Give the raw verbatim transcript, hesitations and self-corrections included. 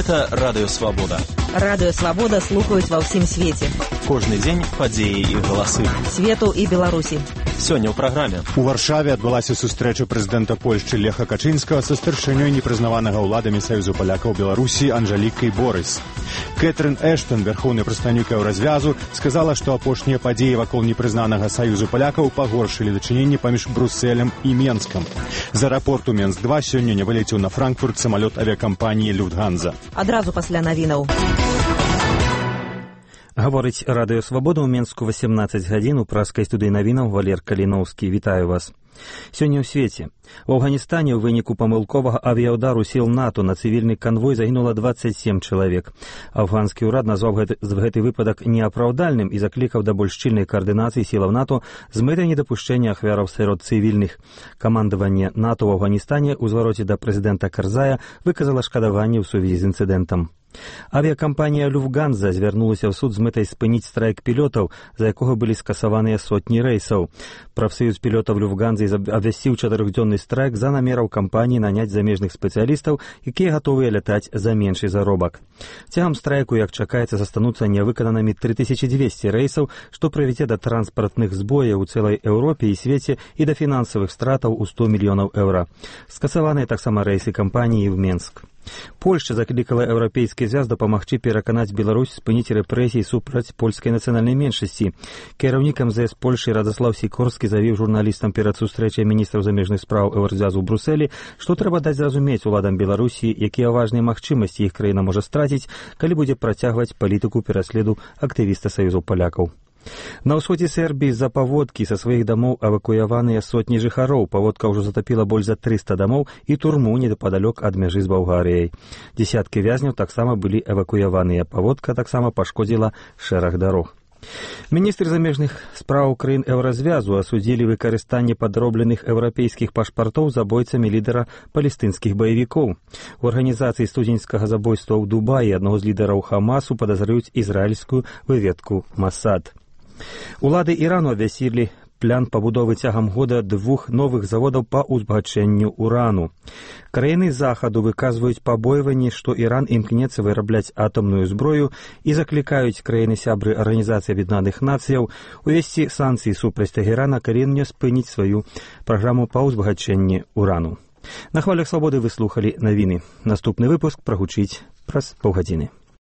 Гэта Радыё Свабода. Радыё Свабода слухаюць ва ўсім свеце. Кожны дзень падзеі і галасы. Свету і Беларусі. Сёння ў праграме. У Варшаве адбылася сустрэча прэзідэнта Польшчы Леха Качынскага са старшынёй непрызнаванага ўладамі Саюзу палякаў Беларусі Анжалікай Борыс. Кэтрын Эштон, вярхоўны прадстаўнік еўразвязу, сказала, што апошнія падзеі вакол непрызнанага Саюзу палякаў пагоршылі дачыненні паміж Брусэлем і Менскам. З аэрапорту Менск два сёння не вылецеў на Франкфурт самалёт авіякампаніі «Люфтганза». Адразу пасля навінаў. Гаворыць Радыё Свабода ў Менску васемнаццаць гадзін у праскай студыі навінаў Валер Каліноўскі. Вітаю вас. Сёння ў свеце. У Афганістане ў выніку памылковага авіяўдару сіл НАТО на цывільны канвой загінула дваццаць сем чалавек. Афганскі ўрад назваў гэты, гэты выпадак неапраўдальным і заклікаў да больш шчыльнай каардынацыі сілаў НАТО з мэтай недапушчэння ахвяраў сярод цывільных. Камандаванне НАТО ў Афганістане ў звароце да прэзідэнта Карзая выказала шкадаванне ў сувязі з інцыдэнтам. Авіякампанія «Люфтганза» звярнулася ў суд з мэтай спыніць страйк пілётаў, за якога былі скасаваныя сотні рэйсаў. Прафсаюз пілётаў «Люфтганзы» абвясціў чатырохдзённы страйк за намераў кампаніі наняць замежных спецыялістаў, якія гатовыя лятаць за меншы заробак. Цягам страйку, як чакаецца, застануцца нявыкананымі тры тысячы дзвесце рэйсаў, што прывядзе да транспартных збояў у цэлай Еўропе і свеце і да фінансавых стратаў у сто мільёнаў еўра. Скасаваныя таксама рэйсы кампаніі ў Менск. Польшча заклікала еўрапейскі звяз дапамагчы пераканаць Беларусь спыніць рэпрэсіі супраць польскай нацыянальнай меншасці. Кіраўнік эм зэ эс Польшчы Радзаслаў Сікорскі заявіў журналістам перад сустрэчай міністраў замежных спраў еўразвязу ў Брусэлі, што трэба даць зразумець уладам Беларусі, якія важныя магчымасці іх краіна можа страціць, калі будзе працягваць палітыку пераследу актывіста Саюзу палякаў. На ўсходзе Сербіі з-за паводкі са сваіх дамоў эвакуяваныя сотні жыхароў. Паводка ўжо затапіла больш за трыста дамоў і турму недападалёк ад мяжы з Балгарыяй. Дзесяткі вязняў таксама былі эвакуяваныя. Паводка таксама пашкодзіла шэраг дарог. Міністры замежных спраў краін еўразвязу асудзілі выкарыстанне падробленых еўрапейскіх пашпартоў забойцамі лідара палестынскіх баевікоў. У арганізацыі студзеньскага забойства ў Дубаі аднаго з лідараў Хамасу падазраюць ізраільскую выведку Масад. Улады Ірану абвясцілі план пабудовы цягам года двух новых заводаў па ўзбагачэнню урану. Краіны захаду выказваюць пабойванні, што Іран імкнецца вырабляць атамную зброю і заклікаюць краіны-сябры Арганізацыі Аб'яднаных Нацыяў увесці санкцыі супраць Тэгерана, калі не спыніць сваю праграму па ўзбагачэнні урану. На хвалях свабоды вы слухалі навіны. Наступны выпуск прагучыць праз паўгадзіны.